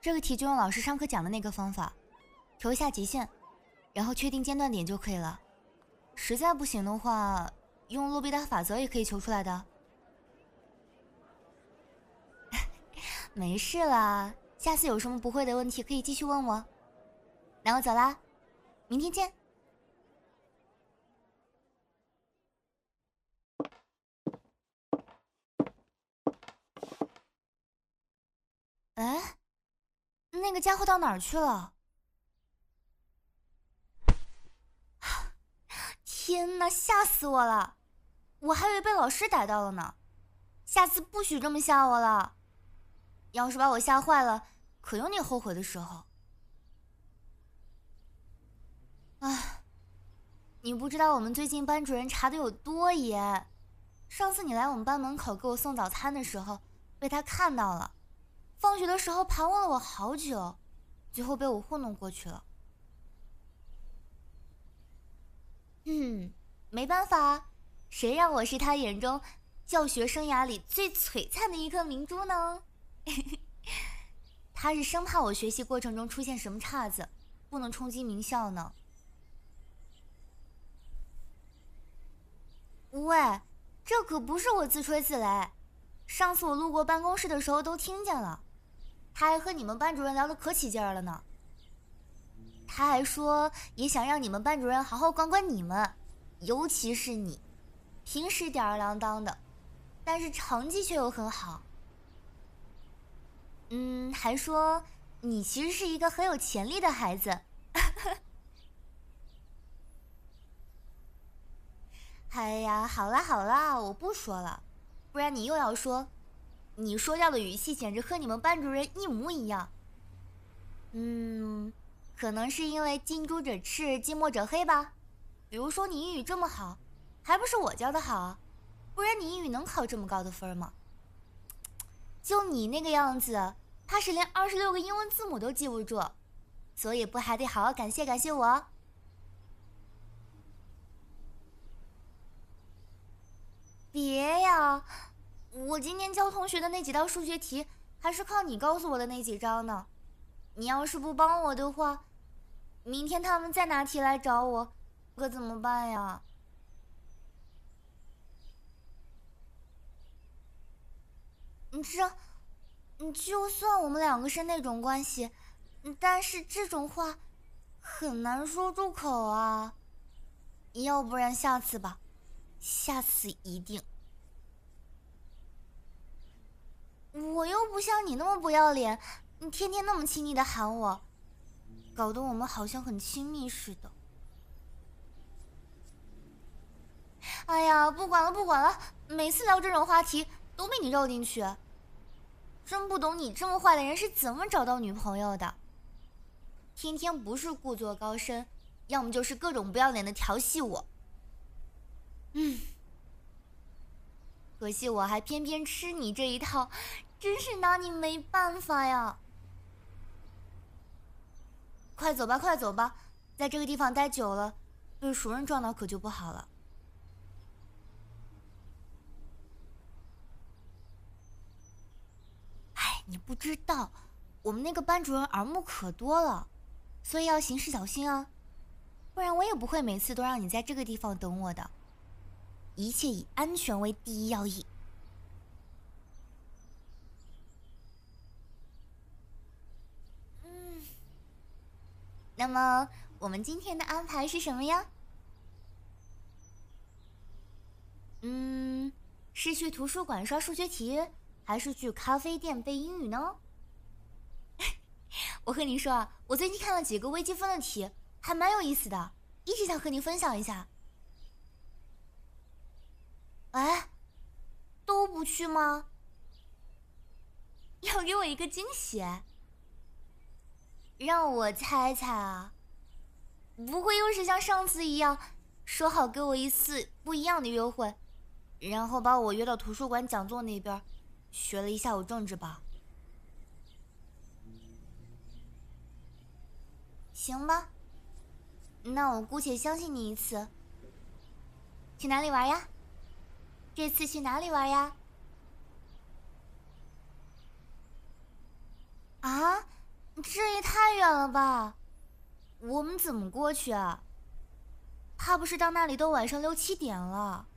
这个题就用老师上课讲的那个方法，求一下极限，然后确定间断点就可以了。实在不行的话，用洛必达法则也可以求出来的。没事啦，下次有什么不会的问题可以继续问我。那我走啦，明天见。哎，那个家伙到哪儿去了？天哪，吓死我了！我还以为被老师逮到了呢。下次不许这么吓我了，要是把我吓坏了，可有你后悔的时候。哎，你不知道我们最近班主任查的有多严。上次你来我们班门口给我送早餐的时候，被他看到了。放学的时候盘问了我好久，最后被我糊弄过去了。没办法，谁让我是他眼中教学生涯里最璀璨的一颗明珠呢？他是生怕我学习过程中出现什么岔子，不能冲击名校呢。喂，这可不是我自吹自擂，上次我路过办公室的时候都听见了，他还和你们班主任聊得可起劲儿了呢。他还说也想让你们班主任好好管管你们，尤其是你，平时吊儿郎当的，但是成绩却又很好。还说你其实是一个很有潜力的孩子。哎呀，好啦好啦，我不说了，不然你又要说，你说教的语气简直和你们班主任一模一样。可能是因为近朱者赤，近墨者黑吧。比如说你英语这么好，还不是我教的好，不然你英语能考这么高的分吗？就你那个样子，怕是连26个英文字母都记不住，所以不还得好好感谢感谢我？别呀，我今天教同学的那几道数学题，还是靠你告诉我的那几招呢。你要是不帮我的话，明天他们再拿题来找我，可怎么办呀？就算我们两个是那种关系，但是这种话很难说出口啊。要不然下次吧，下次一定。我又不像你那么不要脸，你天天那么亲昵的喊我，搞得我们好像很亲密似的。哎呀，不管了不管了，每次聊这种话题都被你绕进去。真不懂你这么坏的人是怎么找到女朋友的。天天不是故作高深，要么就是各种不要脸的调戏我。可惜我还偏偏吃你这一套，真是拿你没办法呀。快走吧快走吧，在这个地方待久了，被熟人撞到可就不好了。哎，你不知道，我们那个班主任耳目可多了，所以要行事小心啊，不然我也不会每次都让你在这个地方等我的。一切以安全为第一要义。那么我们今天的安排是什么呀？是去图书馆刷数学题，还是去咖啡店背英语呢？我和你说啊，我最近看了几个微积分的题，还蛮有意思的，一直想和你分享一下。哎，都不去吗？要给我一个惊喜？让我猜猜啊，不会又是像上次一样，说好给我一次不一样的约会，然后把我约到图书馆讲座那边，学了一下午政治吧？行吧，那我姑且相信你一次。去哪里玩呀？这次去哪里玩呀？啊， 这也太远了吧！我们怎么过去啊？怕不是到那里都晚上6、7点了。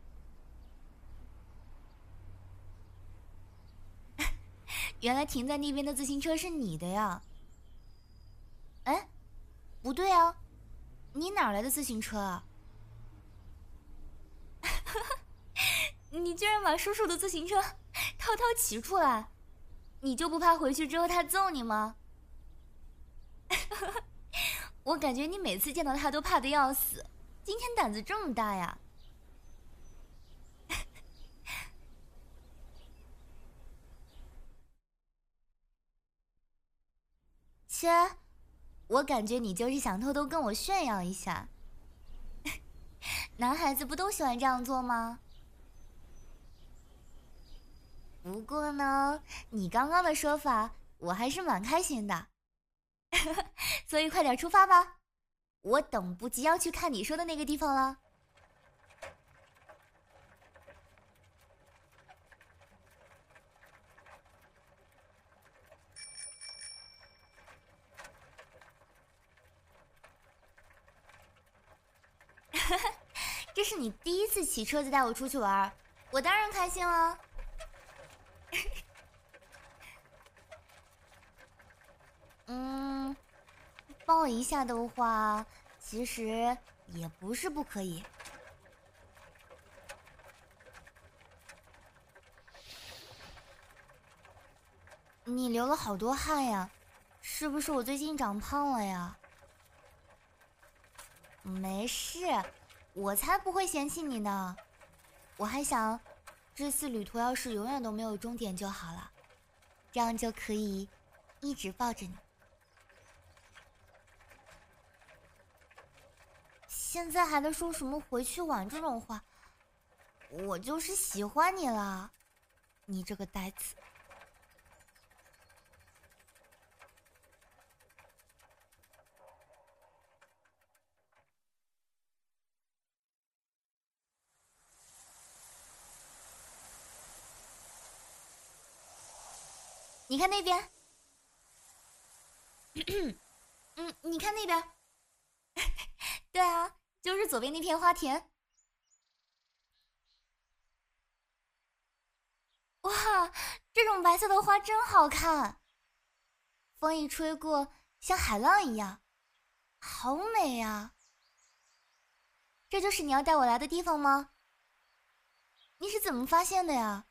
原来停在那边的自行车是你的呀？哎，不对啊，你哪来的自行车啊？你居然把叔叔的自行车偷偷骑出来，你就不怕回去之后他揍你吗？我感觉你每次见到他都怕得要死，今天胆子这么大呀？切，我感觉你就是想偷偷跟我炫耀一下。男孩子不都喜欢这样做吗？不过呢，你刚刚的说法我还是蛮开心的。所以快点出发吧，我等不及要去看你说的那个地方了。这是你第一次骑车子带我出去玩，我当然开心了。抱一下的话，其实也不是不可以。你流了好多汗呀，是不是我最近长胖了呀？没事，我才不会嫌弃你呢。我还想，这次旅途要是永远都没有终点就好了，这样就可以一直抱着你。现在还在说什么回去晚这种话，我就是喜欢你了，你这个呆子。你看那边，你看那边，对啊，就是左边那片花田。哇，这种白色的花真好看，风一吹过，像海浪一样，好美呀！这就是你要带我来的地方吗？你是怎么发现的呀？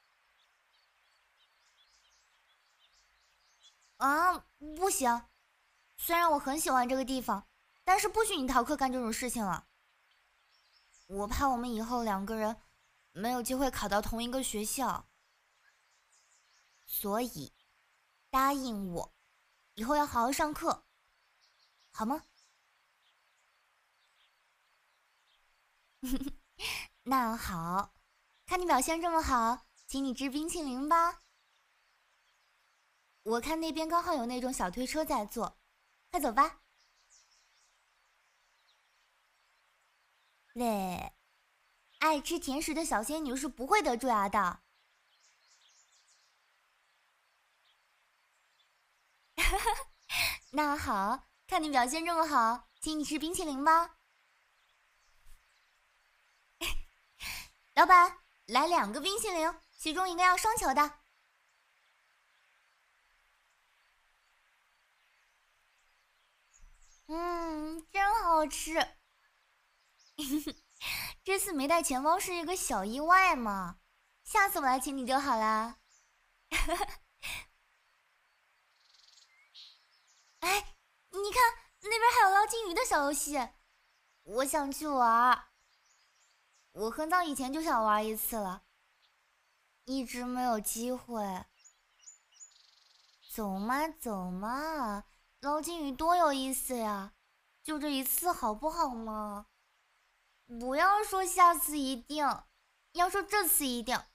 啊，不行，虽然我很喜欢这个地方，但是不许你逃课干这种事情了。我怕我们以后2个人没有机会考到同一个学校，所以答应我，以后要好好上课，好吗？那好，看你表现这么好，请你吃冰淇淋吧。我看那边刚好有那种小推车在做，快走吧。喂，爱吃甜食的小仙女是不会得蛀牙的。那好，看你表现这么好，请你吃冰淇淋吧。老板，来2个冰淇淋，其中一个要双球的。真好吃。这次没带钱包是一个小意外嘛，下次我来请你就好啦。哎，你看那边还有捞金鱼的小游戏，我想去玩。我很早以前就想玩一次了，一直没有机会。走嘛走嘛，捞金鱼多有意思呀！就这一次好不好嘛？不要说下次一定，要说这次一定。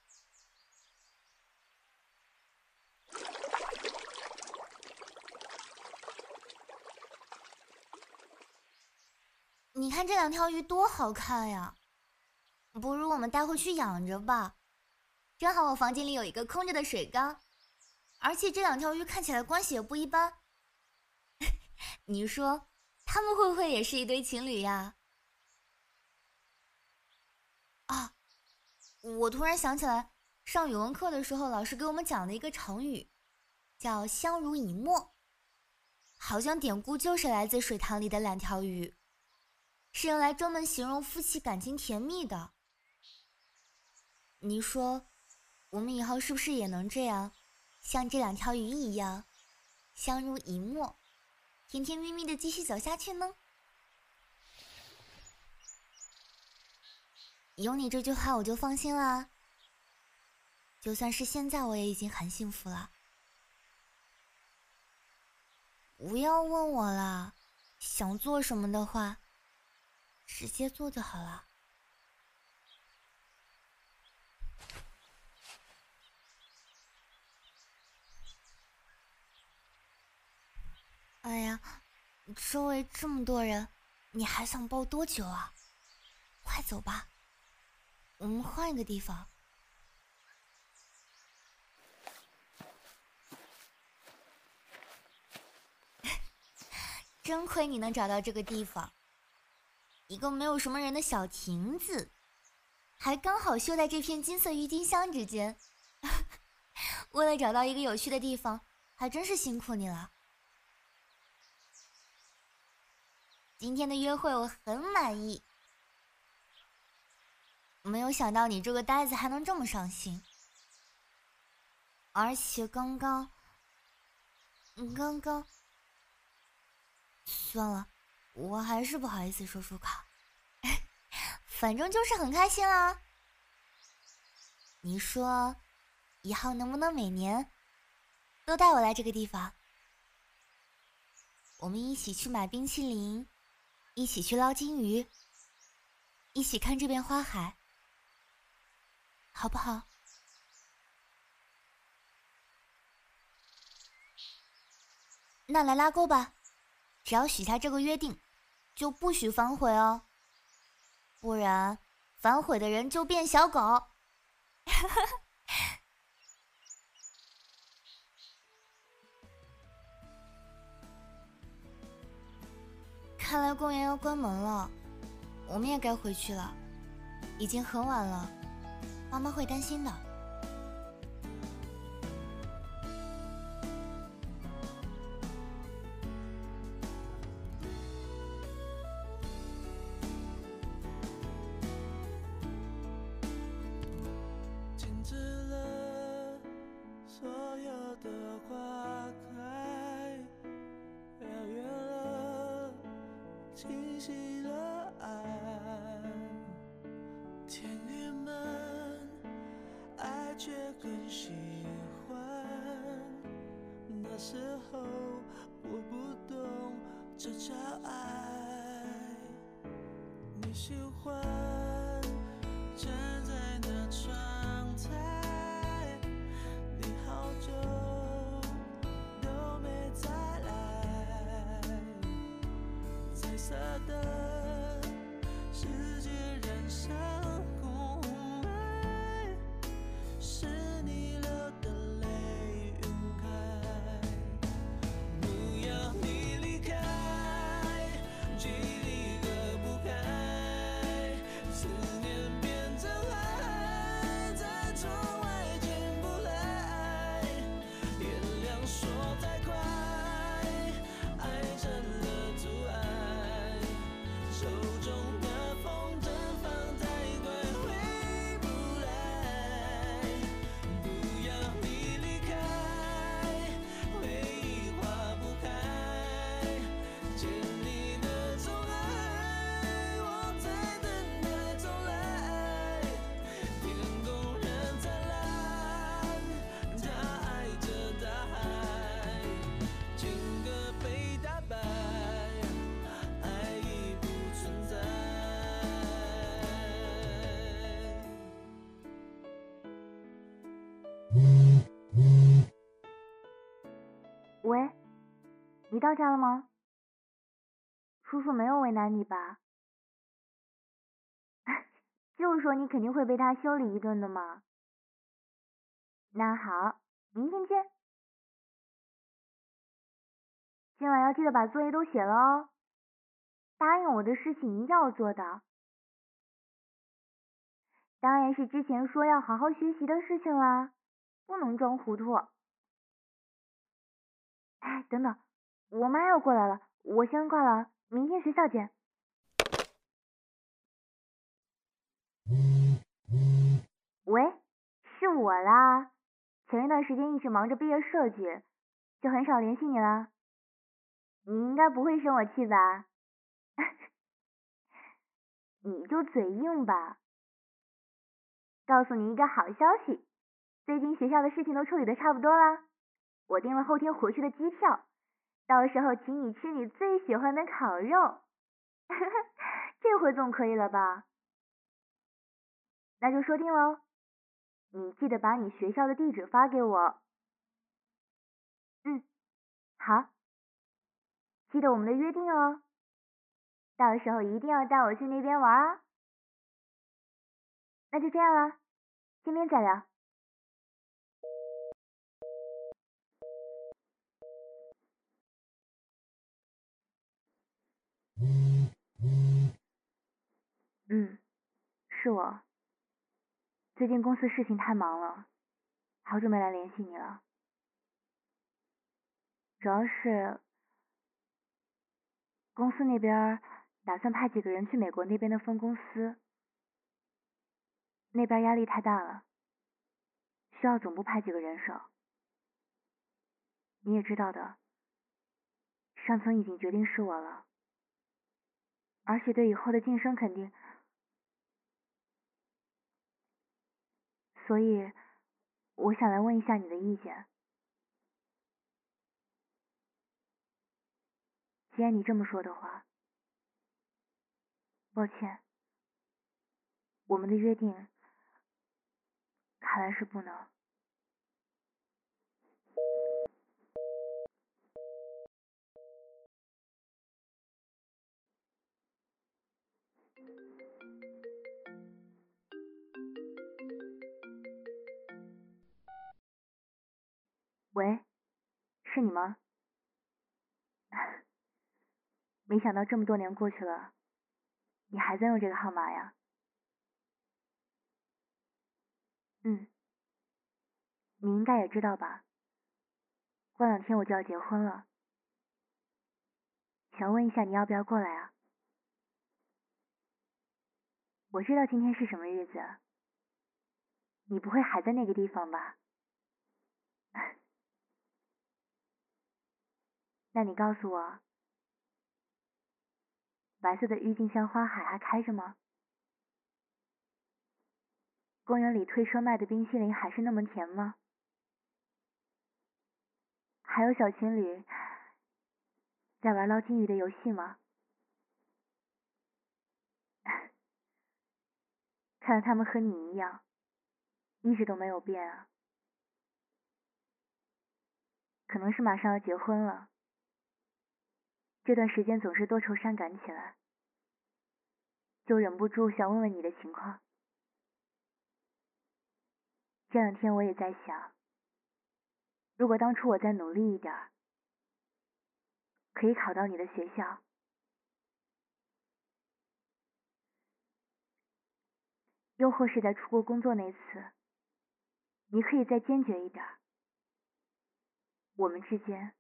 你看这2条鱼多好看呀！不如我们带回去养着吧，正好我房间里有一个空着的水缸，而且这2条鱼看起来关系也不一般， 你说他们会不会也是一对情侣呀？啊，我突然想起来，上语文课的时候，老师给我们讲了一个成语，叫相濡以沫，好像典故就是来自水塘里的两条鱼，是用来专门形容夫妻感情甜蜜的。你说，我们以后是不是也能这样，像这两条鱼一样，相濡以沫，甜甜蜜蜜的继续走下去呢？有你这句话我就放心啦。就算是现在我也已经很幸福了。不要问我了，想做什么的话，直接做就好了。哎呀，周围这么多人，你还想抱多久啊？快走吧，我们换一个地方。真亏你能找到这个地方，一个没有什么人的小亭子，还刚好修在这片金色郁金香之间。为了找到一个有趣的地方，还真是辛苦你了。今天的约会我很满意，没有想到你这个呆子还能这么上心，而且刚刚，算了，我还是不好意思说出口，反正就是很开心啦。你说，以后能不能每年都带我来这个地方？我们一起去买冰淇淋，一起去捞金鱼，一起看这边花海，好不好？那来拉钩吧，只要许下这个约定，就不许反悔哦，不然反悔的人就变小狗。看来公园要关门了，我们也该回去了，已经很晚了，妈妈会担心的。 停止了所有的花开，遥远了，清晰了爱，天郁闷，爱却更喜欢。那时候我不懂这叫爱，你喜欢站在那窗台，你好久都没再来，彩色的世界染上空白，是你流的泪晕开，不要你离开，距离隔不开，思念变成海，在窗外进不来，原谅说太快，爱成了阻碍，手中的风筝放太快，回不来，不要你离开，回忆化不开，见你的钟爱，我在等待重来，天空仍灿烂，他爱着大海，情歌被打败，爱已不存在。 喂，你到家了吗？叔叔没有为难你吧？就说你肯定会被他修理一顿的嘛。那好，明天见。 今晚要记得把作业都写了哦。答应我的事情一定要做到。当然是之前说要好好学习的事情啦，不能装糊涂。哎，等等，我妈要过来了，我先挂了，明天学校见。喂，是我啦。前一段时间一直忙着毕业设计，就很少联系你了。你应该不会生我气吧？你就嘴硬吧。告诉你一个好消息，最近学校的事情都处理的差不多啦，我订了后天回去的机票，到时候请你吃你最喜欢的烤肉。这回总可以了吧？那就说定喽，你记得把你学校的地址发给我。嗯，好，记得我们的约定哦，到时候一定要带我去那边玩啊。那就这样啦，见面再聊。是我，最近公司事情太忙了，好久没来联系你了。主要是公司那边打算派几个人去美国那边的分公司，那边压力太大了，需要总部派几个人手。你也知道的，上层已经决定是我了，而且对以后的晋升肯定，所以我想来问一下你的意见。既然你这么说的话，抱歉，我们的约定看来是不能。喂，是你吗？没想到这么多年过去了，你还在用这个号码呀？你应该也知道吧，过2天我就要结婚了，想问一下你要不要过来啊？我知道今天是什么日子，你不会还在那个地方吧？那你告诉我，白色的郁金香花海还开着吗？公园里推车卖的冰淇淋还是那么甜吗？还有小情侣在玩捞金鱼的游戏吗？看来他们和你一样，一直都没有变啊。可能是马上要结婚了，这段时间总是多愁善感起来，就忍不住想问问你的情况。这2天我也在想，如果当初我再努力一点，可以考到你的学校，又或是在出国工作那次，你可以再坚决一点，我们之间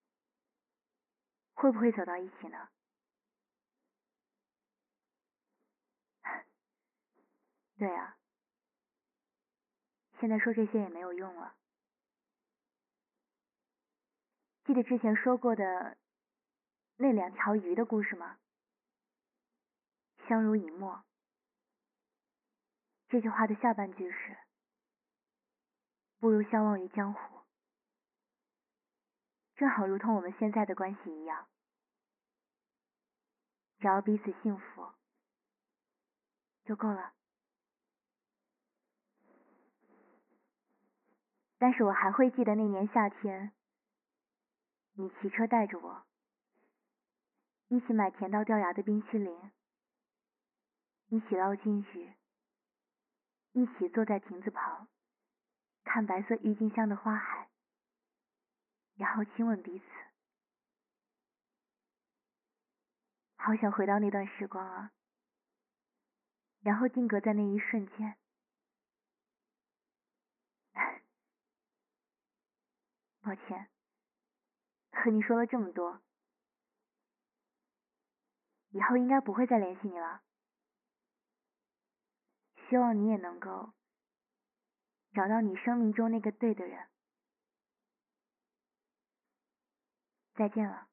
会不会走到一起呢？对啊，现在说这些也没有用了。记得之前说过的那2条鱼的故事吗？相濡以沫。这句话的下半句是不如相忘于江湖，正好如同我们现在的关系一样，只要彼此幸福就够了。但是我还会记得那年夏天，你骑车带着我，一起买甜到掉牙的冰淇淋，一起捞金鱼，一起坐在亭子旁，看白色郁金香的花海，然后亲吻彼此。 好想回到那段时光啊，然后定格在那一瞬间。抱歉，和你说了这么多，以后应该不会再联系你了。希望你也能够找到你生命中那个对的人。再见了。